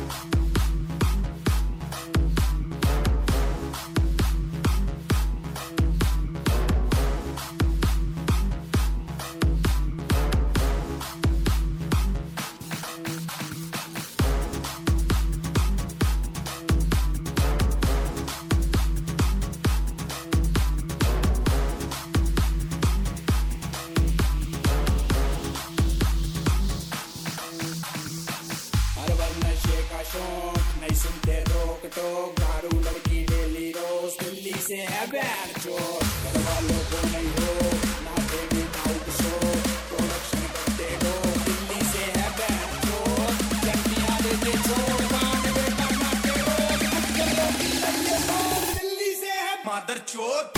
नहीं सुनते रोक टोक, दारू लड़की डेली रोज, दिल्ली से है बैन चोर। घर वालों को नहीं हो ना देवी नाउट शो, प्रोडक्शन करते हो दिल्ली से है बैन चोर। लड़कियां देते छोड़ बांध बेटा नाटे रोज, दिल्ली से है मदर चोर।